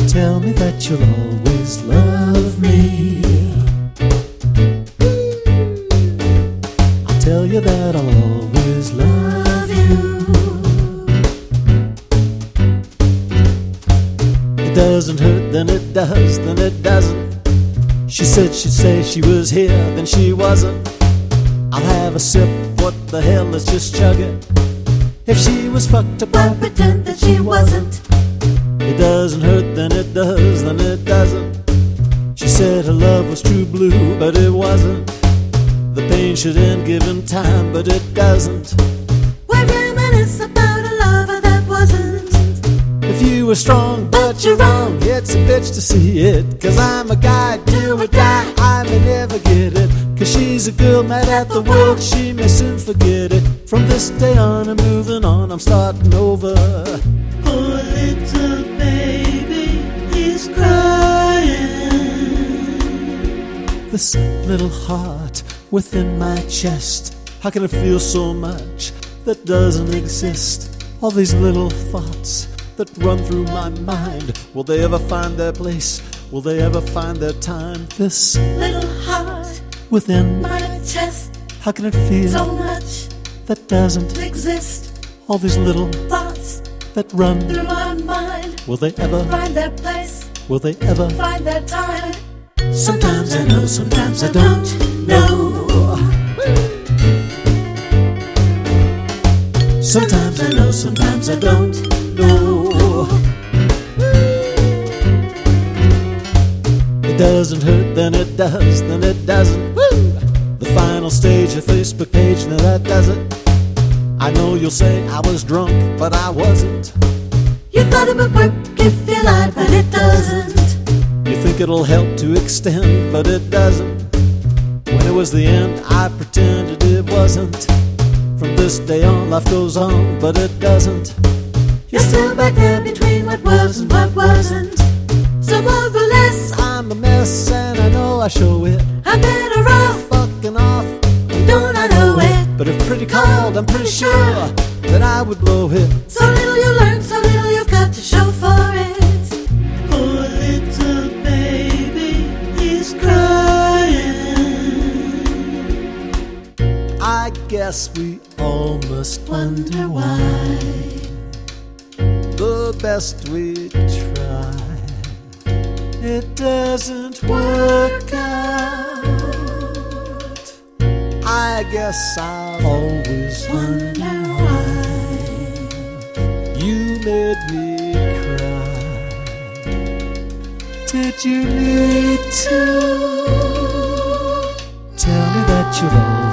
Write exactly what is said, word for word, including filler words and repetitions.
Tell me that you'll always love me. I'll tell you that I'll always love you. It doesn't hurt, then it does, then it doesn't. She said she'd say she was here, then she wasn't. I'll have a sip, what the hell, let's just chug it. If she was fucked up, I'll pretend that she wasn't. It doesn't hurt, then it does, then it doesn't. She said her love was true blue, but it wasn't. The pain should end given time, but it doesn't. We reminisce about a lover that wasn't. If you were strong, but you're wrong, it's a bitch to see it. Cause I'm a guy, do or die, I may never get it. Cause she's a girl mad at the world, she may soon forget it. From this day on, I'm moving on, I'm starting over. Poor little baby, he's crying. This little heart within my chest, how can it feel so much that doesn't exist? All these little thoughts that run through my mind, will they ever find their place? Will they ever find their time? This little heart within my chest, how can it feel so much that doesn't exist? All these little Thoughts that run through my mind, will they ever find their place? Will they ever find their time? Sometimes I know, sometimes I don't know. Sometimes I know, sometimes I don't know. It doesn't hurt, then it does, then it doesn't. Woo! The final stage, a Facebook page, now that does it. I know you'll say I was drunk, but I wasn't. You thought it would work if you lied, but it doesn't. You think it'll help to extend, but it doesn't. When it was the end, I pretended it wasn't. From this day on, life goes on, but it doesn't. You're still back there between what was and what wasn't. So more or less, I'm a mess, and I know I show it. I'm better off fucking off, don't I know it? But if pretty called, I'm pretty sure that I would blow it. So little you learn, so little you've got to show for it. Poor little baby, he's crying. I guess we all must Wonder why the best we try, it doesn't work out. I guess I'll always wonder why you made me cry. Did you need to tell me that you'll always